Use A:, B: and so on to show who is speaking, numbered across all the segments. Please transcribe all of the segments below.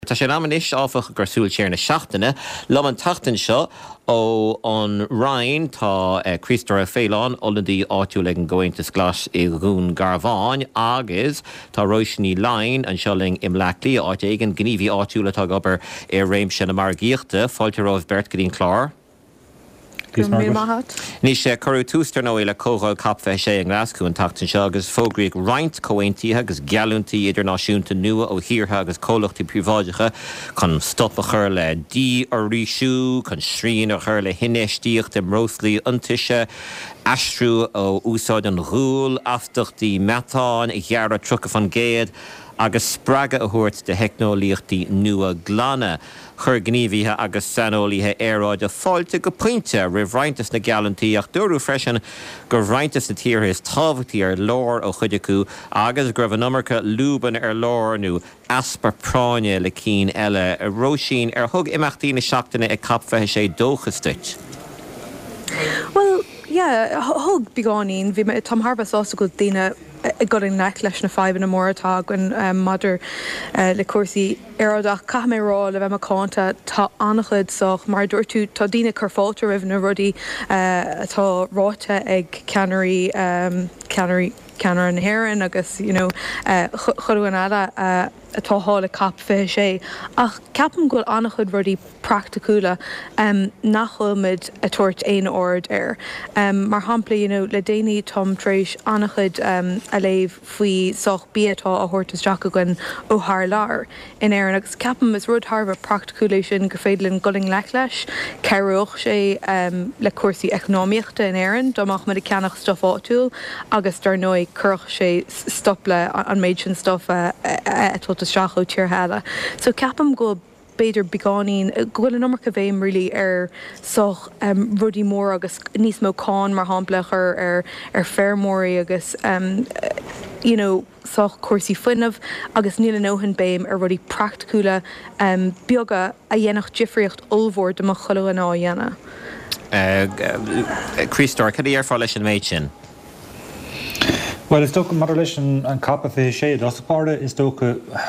A: Tá sé ammanis áfach gur súil séar na seachtaine, le an tatan seo ó an Rhein tá Christar a féán oladí áitiú le an gohaintas glas I gún Garbháin agus tá roisní lein an seoling im leclí áit éigen gníomhí áitiúla tá gobar réimse na mar gíochta, fáilte roh bert go dtíon chlár. Ní sé choú tústar nó le cóáil capfe sé an glascú an tatan seo agus fógraíag roint comhaintíthe agus gealúntaí idirnáisiúnta nua ó thíortha agus cólachtaí príváidecha chun stoppa chur le dí ar ríisiú, chun srín ar chur le hinéistíocht im róslaí antiise, astrú ó úsáid an rúil, aftachtaí metáin I ghearra trucha fan géad, agus spraga a thuirt de heicnólíochtaí nua glanna. Chur gníomhíthe agus sanolíthe éráid a fáilte go pointe rih rointas na gealantaí ach dúrú freisin gur rointas na tíortha is tábhachtaí ar lár ó chuide acu agus gur bh namarcha lúban ar lár nó aspar práine le cín eile a róisín ar thug imeachtaí na seachtaine ag capfethe sé dóchastuit.
B: Well, yeah, thug beáín bhí Tom Harbas ása go daine got in nec leis na 5 na mórtá gon mother le cuasaí éadach cha mé rá le bheith macánta tá annachchuid soch mar dúirtú tá daine chu fáilte rih na rudaí atá ráte ag ceanirí ceanar an héireann agus chuú an eile atá hála capfe sé ach ceapam ghfuil annachchuid rudaí practicúla nachhuimid a tuairt éon ord ar. Mar hampla le déanaí tom tréis annachchuid a léh faoi soch bíatá a thuirtas Jack agan ó thar lár in éan agus ceapam is rud Harbh practicúla sin gur féidirlinn goling leis ceirúch sé le cuasaí economíochta in éan domach mu ceannach stuff áitiúil agus dar nói curch sé stopla an méid sin stuff atá seaachú tíor heile. So ceapam go beidir beáín gohfuil an numar go bhéim rilí ar soch rudí mór agus níos mó cáin mar hápla ar fearmóí agus soch cuasaí fuinmh agus níl an óhann béim ar rudí practicúla beaga a dhéanach difriocht olmhór de mo choú an á dhéana.
A: Christar, cad ar fá leis an méid sin?
C: Well, is toch mar leis an cappa fé sé daspáda is toch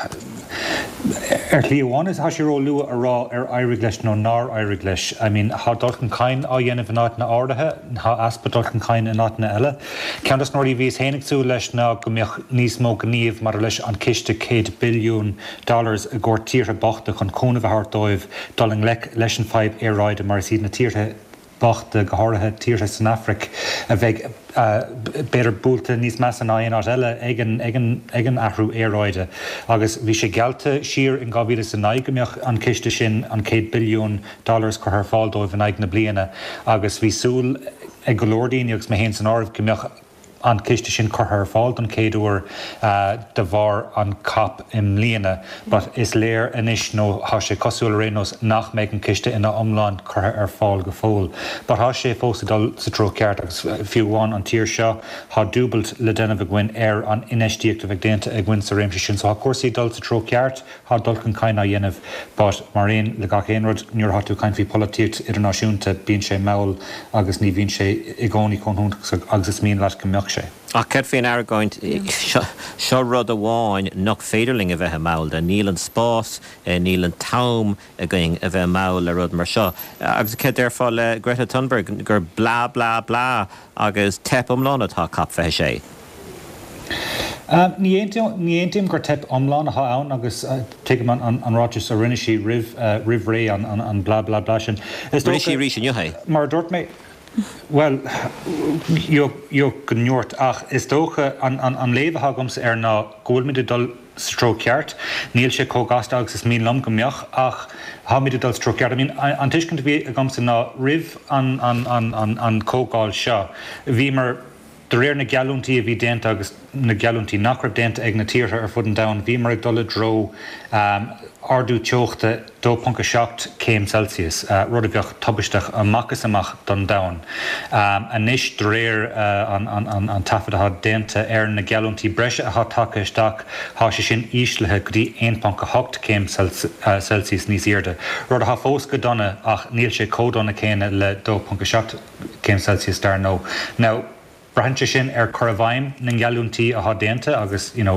C: líháin is has ró lua a rá ar airig leis nó ná airig leis. I mean, há dulchan cain á dhéanamh náit na áirithe, há aspa dulchan cain in náit na eile. Ceantas nóirí bhís héananig leis ná go mbeadh níos mó gníomh mar leis an ciste $100 billion a ggur tíortha bachta chun cúnamh hartóibh doling leis an 5 éráide mar siad na tíortha bachta go háirithe tíortha San Afric a bheith beidir búlta níos meas an aon át eile ag an athrú éráide. Agus bhí sé gealta siar in 2009 gombeadh an ciste sin an $100 billion chu th fáildóibh in aig na bliana agus bhí súil ag go leordaoine agus mé héon san áibh gombeadh an ciste sin chu th fáil don céadúir de bhar an cap im líana, but is léir inis nó há sé cosúil rénos nach méid an ciste ina omláin chu ar fáil go fóil. But há sé fósa dul sa tro ceart agus fiúháin an tír seo há dúbalt le denna bh gin ar an inéistíocht a bheith déanta ag gin sa réimse sin. So há cuasaí dul sa tro ceart há dulcan cain a dhéanamh, but mar réon le gach éonrad níor hatú cain fhí políocht idirnáisiúnta bíonn sé meall agus ní bhíonn sé i gcónaí chun agus is míon leat go mbeadh sé.
A: Ach cead féin airgáint seo rud a bháin nach féidirling a bheith máil de níl an spás, níl an tám a going a bheith máil le rud mar seo. Agus cead ar fáil le Greta Thunberg gur blá blá blá agus tep omláin atá capfethe sé.
C: Ní aontíim gur tep omláin atá ann agus tuigim an ráis a rinne sí rih ré an blá blá blá sin.
A: Rinne sí rí sin juhé?
C: Mar dúirt mé well, jo gnuort ach is dócha an léomhthagams ar ná ggóilmide dul stróceart, níl sé cógásta agus is mín lom gombeach ach hámide dul stróceart. I mean, an tuiscint bhí a gamsa ná rih an cógáil seo. Bhí mar de réir na gealúntaí a bhí déanta agus na gealúntaí nach raibh déanta ag na tíortha ar fud an domhan, bhí mar ag dul dro ardú teochta 2.7 céim Celsius, rud a bheoh tubisteach amachchas amach don domhan. Anis de réir an tafad a déanta ar na gealúntaí breise a take isteach há sé sin íslethe go dtí 1.8 céim Celsius níos irde. Rud a fós go donna ach níl sé códonna céine le 2.7 céim Celsius dar nó. Now, Brahantse sin ar Corvaim na gealúntaí a déanta agus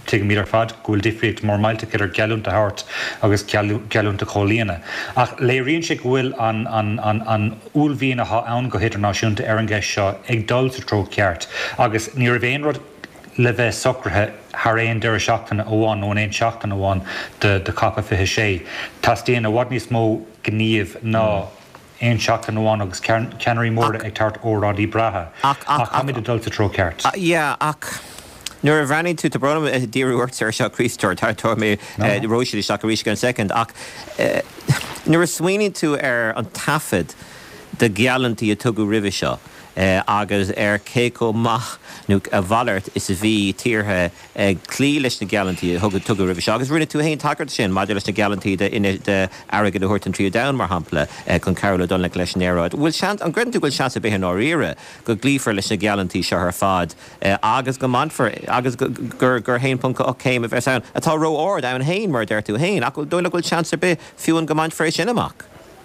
C: te míar fad gohfuil difricht mór mailte ar geúnta hart agus geúnta cholíana. Ach léiríonn sé bhfuil an úlhíon a ann go idirnáisiúnta ar an gceist seo ag dulta tro ceart. Agus ní a bhéon rud le bheith socrathe thar éon deir seachtainna óháin nó éon seachtainna óháin de cappa fithe sé. Tás déana a bhhad níos mó gníomh ná éon seachtainna óháin agus ceanirí mór ag tart órádaí brathe. Ach hamid a dulta tro ceart.
A: Ach nuair a bhreanín tú brona díúirt ar seo Christúir tá mé roisií seach a ríisce an second ach nuair a swinine tú ar an tafid de gealantí a tugu rih seo. Agus céco math nó a bhallart is a bhí tíortha clí leis na gealantí thugad tugu rih agus rinne tú haon tagart sin maidir leis na gealantí de agad a thuirt an tríú da mar hampla chun Carol Donna leis an éráid. Bhfuil an grinú bhfuil sean a bheith an áíire go glífar leis na gealantí seo ar fad agus go manfar agus gur haon punca céim a bheith an atá ro áir an hain mar d tú hain ach dóla bhfuil sean a bheith fiúin go manfar sin amach.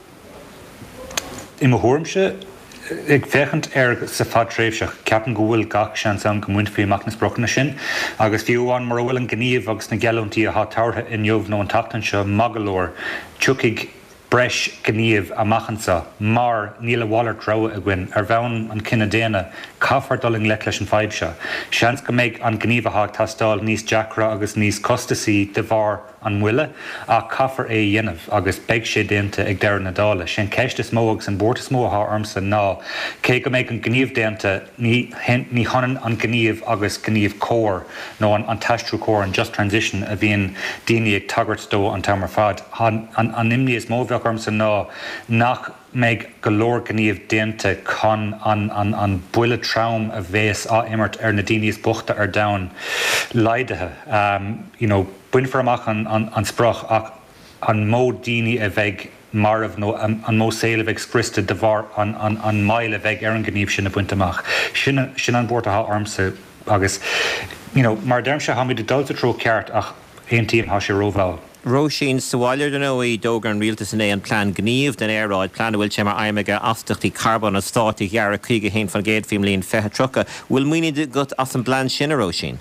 C: I thuirmse ag fechant sa fad tréimhseach ceapan go bhfuil gach sean an go muint faoach na sprocna sin, agus fiúháin mar bhfuil an gníomh agus na gealúntaí a táirtha in jobh nó an tatan seo magalóir tuigh breis gníomh a machchansa mar níla bhálar tro a gin ar bheann an cinna déana caafar doling le leis an fáib seo. Seans go méid an gníomhathach tastáil níos deacra agus níos costasaí de bhar an bhuile a caafar é dhéanamh agus beag sé déanta ag deir na dála. Sin ceist is mó agus an bórta smó ath armsa ná. Cé go méid an gníomh déanta ní hanan an gníomh agus gníomh cóir nó an taistrú cóir an just transition a bhíon daoine ag tagart dó an tamar fad. An imní is mó bheach armsa ná nach méid go leor gníomh déanta chun an buile traum a bhés á imirt ar na daoine is buchta ar dain leidathe. Buinfar amach an sprach ach an mó daoine a bheith marmh nó an mó saoile bheith scrista de bhar an maile bheith ar an gníomh sin a buint amach. Sin an bórtatha armsa agus mar derm se ha mí de dulta tro ceart ach éon tíon há sé róbháil.
A: Roisin sáilir den óí dógar an rialtas in é an plán gníomh den éráid plán bhfuil sé mar aimimeige astachtí carbon a státaí gearra chuige hén fan géad fim líon fethe trocha. Bhfuil muoine gut as an plán sin a Roisin?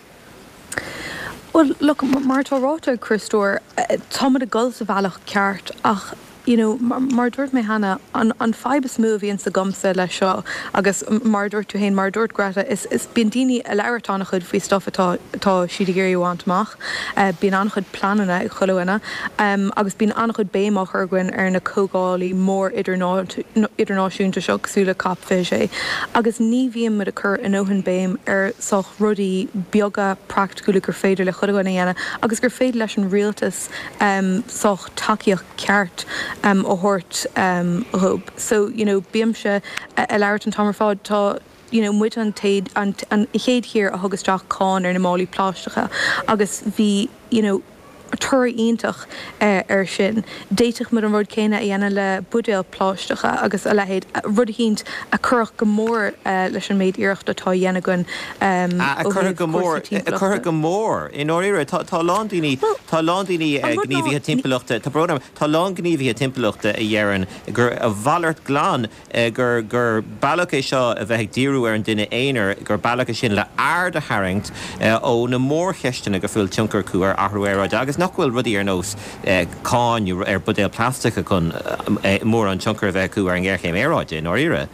B: Well, look, mar tá ráta Christúir támad a gul sa bhealach ceart ach mar dúirt mé hana an fibus movie in sa gomsa le seo agus mar dúirt tú hain mar dúirt grata is bíon daoine a leirtána chud faoi stuff atá siad géirí bhaintach bíon an chud planana ag choúine agus bíon an chud béimach arghain ar na cógálaí mór idirnáisiúnta seo súla cap fé sé agus ní bhíon mud a chur in óhann béim ar soch rudaí beaga practicúla gur féidir le choúine dhéana agus gur féidir leis an rialtas soch takeíoch ceart ó hort rub. So, bíam se a leirt an tamar fád tá muid an taid an chéad hir a thugusteach cáin ar na málaí pláistecha agus bhí tuair ionintach ar sin. Déiteach mar an rud céine a dhéana le budéal pláistecha agus a lehéad rud hínt a chuach go mór leis an méid iireachta tá dhéana gon
A: chuir go mór in áíire tá lándaoine gníomhíthe timpachta tá brodam tá lán gníomhíthe timpachta a dhéann gur a bhallart glán gur bailach é seo a bheith díú ar an duine éonar gur bailach sin le aird a haingt ó na mór cheistena go fuil tiúncar chu ar athruéráid agus nachhfuil rudí ar nós cáin ar budéal plástica chun mór an tiúncar bheith chu ar an ggheirchéim éráid in áíire.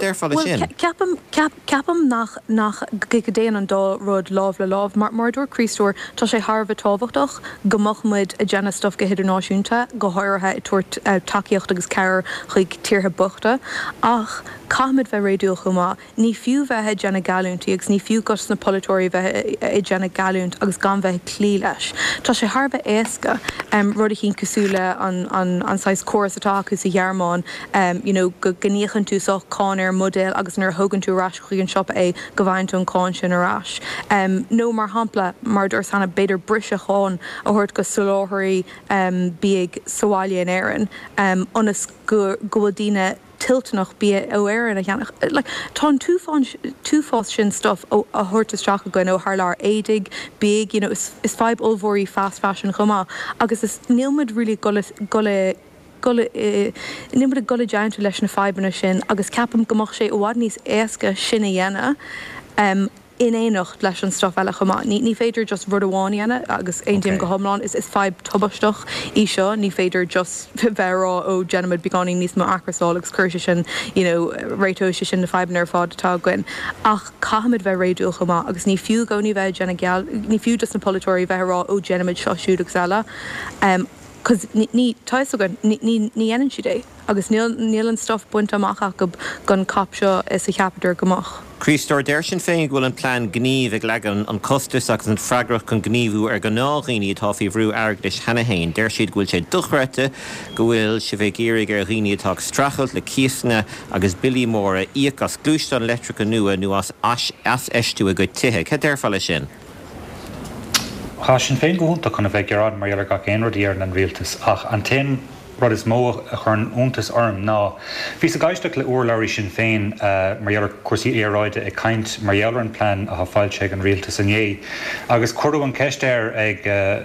B: Ceapam nach go déan an dá rud láh le láh mar dúir Christúir tá sé Harbh táhachtach go mochmuid a déana stuff go idirnáisiúnta go háirthe i tuairt takeíocht agus ceir chuig tíortha buchta ach Caimid bheith réúil chumá, ní fiú bheitthe déanna galúntaí agus ní fiú gus na polytóirí bheith i déanna galúnt agus gan bheith clí leis. Tá sé Harbh éasca rud a chin cosúla an sais choras atá acu sa dhearmáin go gníochan tú soch cáin ar modéil agus nar thugann tú rás chuig an siop é go bhaint an cáin sin arás. nó mar hampla mar dúir sanna beidir brise cháin a thuirt go suláthirí bíag sáile an éireann onas go díine tiltnach bí ó éan a cheannach. Tá túfás sin stuff a thuirtasteach a gin ó Harlár édig, big, is feib olmhórí fast fashion chumá, agus is nílmid rilí nimmer a golle giant leis na fibanna sin agus capam gomach sé ó bhhad níos éasca sinna dhéana inéanacht leis an stuff eile chumá. Ní féidir just rud amháine agus aontíim go thomláin is feib tubasteach í seo, ní féidir just bherá ó genimid beáí níos má acrasálagus chuirse sin réitó sin na feban ar fád atá goin. Ach caihamid bheith réúil chumá, agus ní fiú gcóí bheith gena geal, ní fiú just na polytóirí bheithrá ó genimid seo siúdach eile. Cos ní táisagan ní enan si dé, agus níl an stuff buint amach go gon cap seo is a cheapaidir gomach.
A: Christóir déir sin féin bhfuil an plán gníomh ag legan an costas agus an freigrach chun gníomhú ar go nághíní atá fí bhrú airglis hena hain. Déir siad bhfuil sé duchreite go bhfuil si bheith géirigh ar rií atá strachelt le cíasna agus bilí móra íoc as glúiste an letricha nua nó as eistú a go tithe. Ce déir fáile sin?
C: Tá sin féin goúnta chuna bheith gerád mar ga éonradí ar an rialtas ach an taon rud is mó a chun úntas orm ná. Bhí a gaiisteach le uorlairí sin féin mar cuasaí éráide ag caint mar an plán a fáilte an rialtas an dhé. Agus cuireadh an ceistéir ag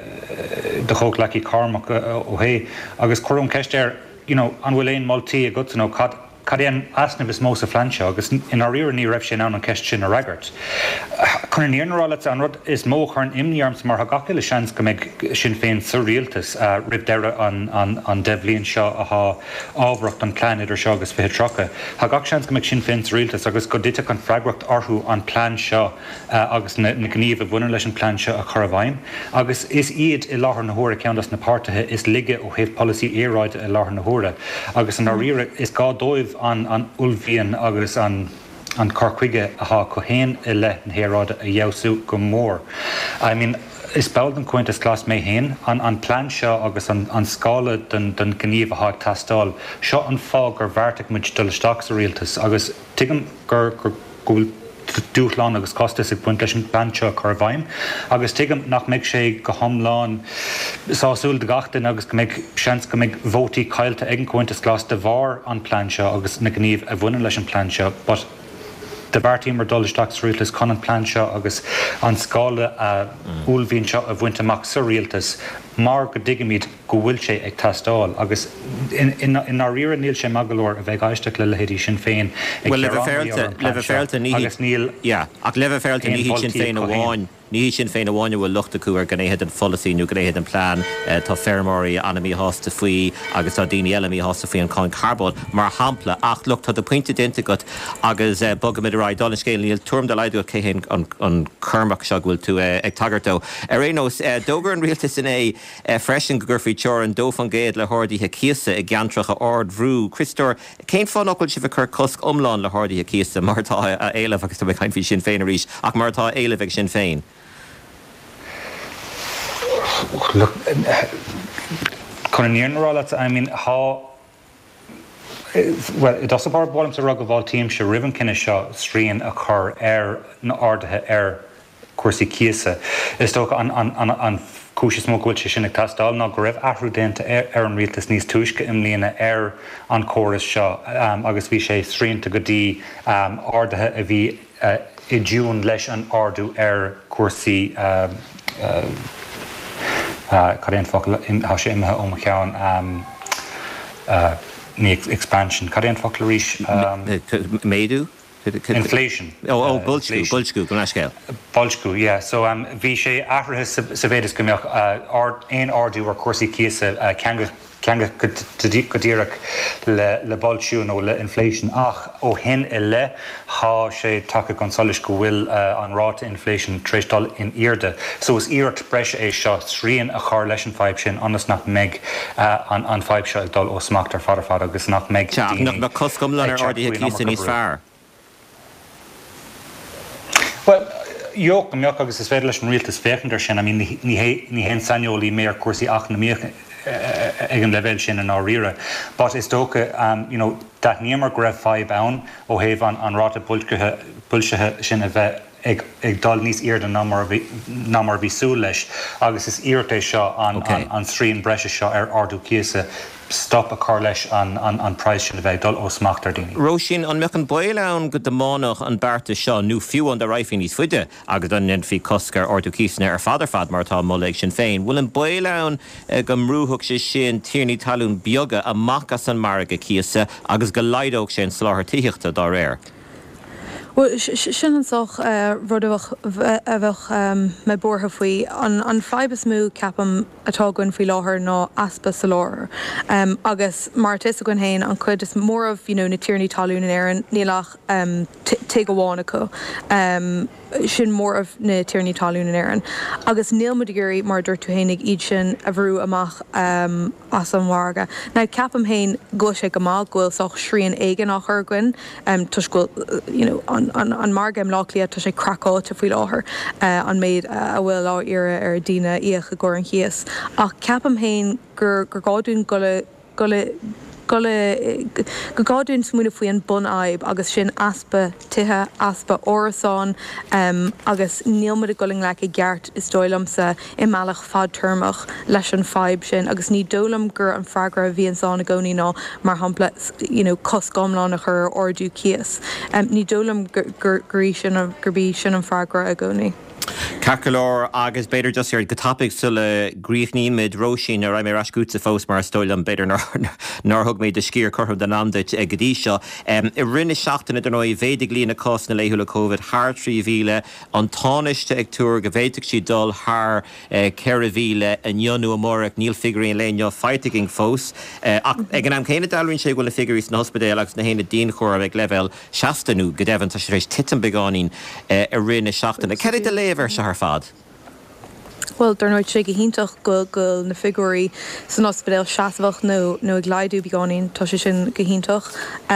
C: de chóg leí carmach ó hé, agus cuireadh an ceistéir an bhfuil éon moltaí a go Cadéan asna is mó a flanseo, agus in áíir ní raibh sin an ceist sin a raigart. Chun níonála an rud is mó chun imníarms mar gaile seans go méid sin féin surréaltas rib deire an deblíonn seo ath ábhracht an plán idir seo agus fé trocha. Tá gach seans go méid sin féin surréaltas agus go dite an freigracht orthú an plán seo agus na gníomh a bhuna leis an plán seo a chur bhaim. Agus is iad I láthair na hóra ceantas na páirtathe is lige ó héh policy éráide I láthair na hóra. Agus an áíire is gá dóibh an ulbhíon agus an corcuige atá cohéin I le an héráide a dheabhsú go mór. I mean, is beld an cointas glas mé héin an plán seo agus an scála den gníomh atá tastáil. Seo an fág gur bhharrteach muid dulaisteach sa rialtas agus tuigim gur gúil dúchláán agus costas ag buint leis an plán seo chur bhaim. Agus tuigim nach méid sé go thomláin sásúil de gatain agus go méid seans go méid vótaí caiilte ag an cointas glas de bhar an plán seo agus na gníomh a bhuna leis an plán seo. But de bhartaí mar dulaisteach sa rialtas chun an plán seo agus an scála a úlbhíonn seo a bhaint amach sa rialtas mar go digamíd go bhfuil sé ag tastáil agus in áíire níl sé magalóir a bheith gaiisteach le lehéadí sin féin.
A: Well le bheith féilte níl ach le bheith féilte ní sin féin amháin. Ní sin féin amháine bhfuil luchta cuair gnéhéad an folasíú gnéhéad an plán tá fermóí anamí hásta faoi agus tá daoine eilemí hásta faoi an cáin carbón mar hampla ach lucht tá do pointe dénta go agus bogamid ará dá scéil níl tuam de leidú céhéin an chumach seo bhfuil tú ag tagartó. Rénos dógur an rialtas in é freisin go gurfaí teir an dóf an géad le hádaíthe cíasa I gceantracha ard bhrú. Christóir, céim fáinachil si bh chur cosc omláin le hádaíthe cíasa martá a éileh agus tá bheith caiinfí sin féin a rís ach martá éileh sin féin.
C: Look, Conanian I mean, how well, it does about bottom to rug of all teams, she ribbon kind of shot stream a car air, no air, Corsi Kiesa. It's talk on Cúis smógúil sé sinna tastáil ná go raibh ahrú déanta ar an rialtas níos tuisce imlíonna ar an córas seo agus bhí sé sríonnta go dtí áirithe a bhí I dún leis an ardú ar cuasaí cadéon focail há sé imethe ó cheann ní expansion. Cadéon focail arís
A: méadú?
C: Inflation.
A: Bolscú, go scéil.
C: Bolscú, yeah. So bhí sé ahrathe sa bhéidir go mbeadh aon ardú ar cuasaí cíasa ceanga go dtíireach le bolsú nó le inflation ach ó hin I le há sé take an solis go bhfuil an ráta inflation tréistal in irde. So is iirt breise é seo sríonn a char leis an fáib sin anas nach méid an fáib seo ag dul ó smachtar fada agus nach méid
A: nach coscom le ar ardíthe cíasa níos fearr.
C: Well, jo meach agus is féidir leis an rialtas féchantar sin, I mean ní hen sanolí mé ar cuasaí ach na míoch ag an level sin an áíire. But is dócha, dat níomar go raibh fáib ann ó héh an ráta builsethe sin a bheith ag dal níos iard an námar bhí sú leis, agus is iirté seo an sríon breise seo ar ardú cíasa stop a car leis an price sin a bheith dul ó smachtar daoine.
A: Róisín an meach an bail ann go dománach an bearta seo nó fiú an de raifhí níos fuide agus an nenfhí coscar ardú cíasna ar fadar martá moléig sin féin. Bhfuil an bail ann go mrúthach sé sin tíirní talún beaga amach as an marga cíasa agus go leidóg sin sláthar tííochta dá réir.
B: Well sin soch rudach me bortha faoi an fibus mú capam atágann faoi láthair ná aspa sa láir. Agus mar is a gin héin an chud is mór of na tíirní talún in éan nílach te go bhána acu. Sin mór of na tíirní talún in éan. Agus níl mu gurí mar dúir tú hénig iad sin a bhrú amach as an warga. Na capam héin go sé go má ghfuil soch sríon éigen nach chugain tus go an margam lália tá sé crackáte faoi láthair an méid a bhfuil lá ire ar dína íoch a ggur an chias. Ach ceapam héin gur gáún go gáún smúna faoi an bun aib agus sin aspa tithe aspa órasán agus nílmad a goling le i gceart is dóilamsa i meallach fad termach leis an feib sin agus ní dólam gur an freagra a bhíon sána gcónaí ná mar hampla cos gomlána chur ordú cias. Ní dólam gurí sin gurbí sin an freagra a gcónaí.
A: Cacalor agus beidir just ar go topic sulla gríochní mid Róisín ar mé rascút sa fós mar stoilm beidir nar thug méid de scír chortham den amdait ag godí seo. I rinne seachtainna den óid bhéidig lína cos na léithúla COVID thar 3,000 an táneiste ag túr go bhéideach si dul thar 4,000 an dionú amórach níl figuríon léineo feitiging fós. Ag an am chéine dalrinn sé bhfuil na figurís na hospedéal agus na héna dín chóir ag level 60 go devan tá sé rééis titan begáín i rinne seachtainna. Ceir de léver se haar fad?
B: Well, daar nooit sé hintach go na figurí san ospedéal seaasfach nó ag gleidú begáín tá sé sin go hintach.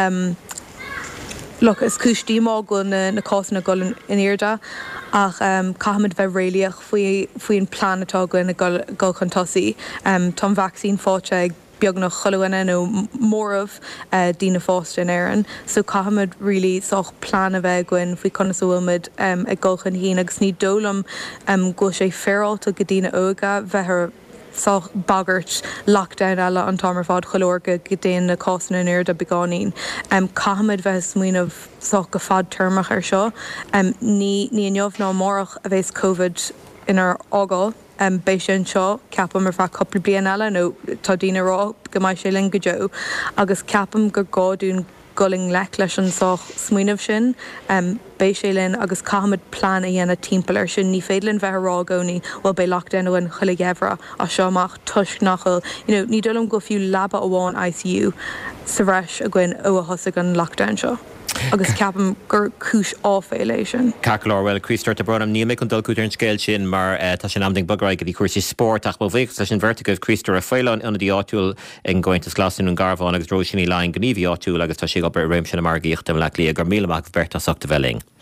B: Look, is cúistí má go na cásanna go in irda ach cahamid bheith réiliach faoin plán atá go na go chutásaí. Tá vaccín fáte ag beag nach choúine nó mórmh dína fásta in éan, so cahamid rilí soch plán a bheith goin faoi conasúilmid ag golchan hín agus ní dólam go sé féráilta go dtína óga bheithar soch bagart lockdown eile an támar fád choilorga go déan na cásanna in irda begáín. Cahamid bheith smuoinmh soch go fad termach ar seo. Ní neomh ná mórach a bheits COVID inar ágáil. Béis sin seo ceapam mar feadh coppla bliain eile nó tá daoine rá go mbeidh sé linn go deo agus ceapam gur gáún goling leis an soch smuoinmh sin béis sé linn agus cahamid plán a dhéanana timpeall ar sin ní féidirlinn bheith rá gcónaí bhfuil bé lockdown óin chuile gheimhre a seoach tuisc nachil. Ní dulm go fiú labba amháin ICU sa bhreis a gcuin ó a thosaigh an lockdown seo. Agus ceapam gur cúis áféile sin.
A: Cacalor, well, Christart a Bronam ní méid an dulcútar an scéil sin mar tá sin amding bagraig go dtí cuasí sport ach bh bhéh leis an vertigah Christar a fáileán ina dí áitiúil in gcointas glasún an Garbháin agus Róisín í lein gníomhí áitiúil agus tá sé go bar réim sin na mar gíochtam le lí gur míleach bertasachta bheling.